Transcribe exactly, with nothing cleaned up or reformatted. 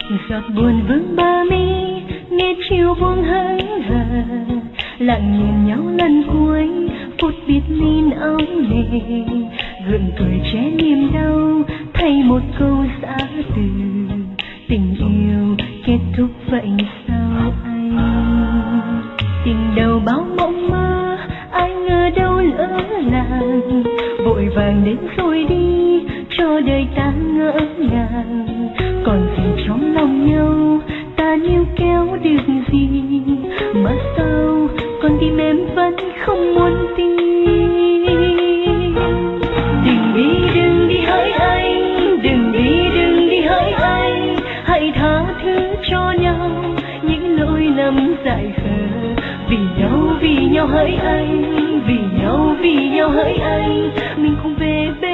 giọt buồn vương bờ mi, nghe chiều buông hững hờ, lặng nhìn nhau lần cuối, phút biệt ly áo nề, gượng cười che niềm đau, thay một câu giã từ, tình yêu kết thúc vậy sao anh? Tình đầu bao mộng mơ, ai ngờ đâu lỡ làng, vội vàng đến rồi đi, cho đời ta ngỡ ngàng, còn gì trong lòng nhau, ta níu kéo được gì, mà sao con tim em vẫn không muốn tin. Đừng đi, đừng đi hỡi anh, đừng đi, đừng đi hỡi anh, hãy tha thứ cho nhau những lỗi lầm dại khờ. Vì nhau, vì nhau hỡi anh, vì nhau, vì nhau hỡi anh, mình cùng về bên